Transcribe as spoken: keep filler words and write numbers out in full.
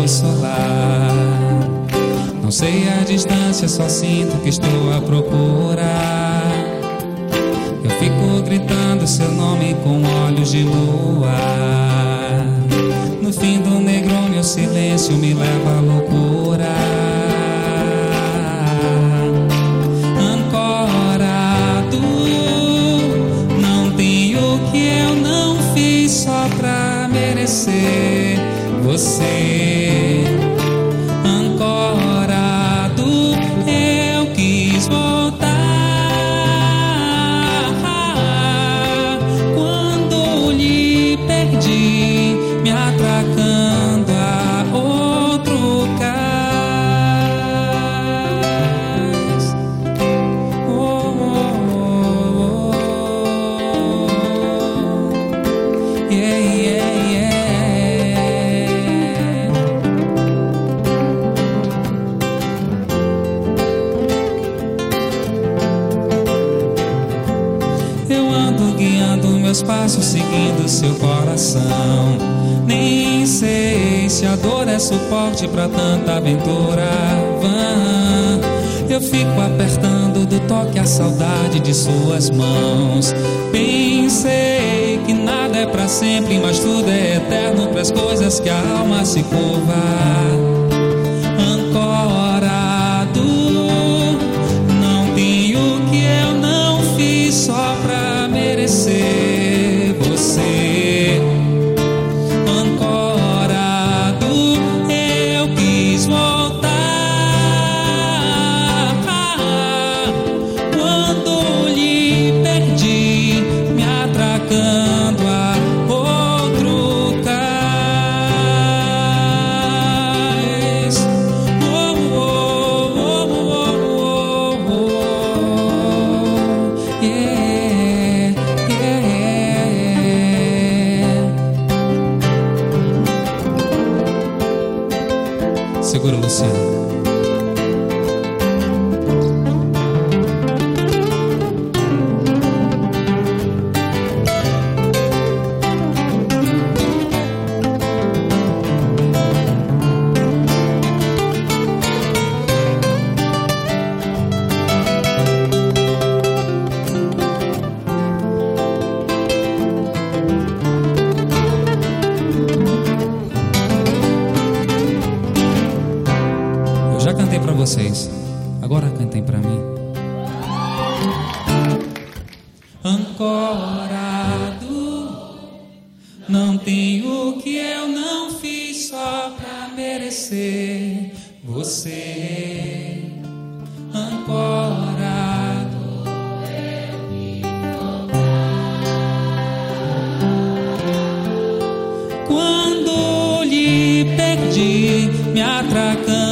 consolar. Não sei a distância, só sinto que estou a procurar. Eu fico gritando seu nome com olhos de lua. No fim do negrone o silêncio me leva à loucura. Ancorado, não tenho o que eu não fiz só pra merecer você. Ancorado, eu quis voltar quando lhe perdi, me atracando a outro cais. Oh, oh, oh, oh. Yeah, yeah, yeah. Eu ando guiando meus passos, seguindo seu coração. Nem sei se a dor é suporte pra tanta aventura vã. Eu fico apertando do toque a saudade de suas mãos. Pensei que nada é pra sempre, mas tudo é eterno pras coisas que a alma se curva. Ancorado, não tenho o que eu não fiz só pra merecer você. Ancorado, eu quis voltar quando lhe perdi, me atracando a outro cais. Oh, oh, oh, oh, oh, oh. Yeah, yeah. Segura, Luciano. Eu já cantei pra vocês, agora cantem pra mim. Ancorado, não tenho o que eu não fiz só pra merecer você. Ancorado, eu quis voltar quando lhe perdi, me atracando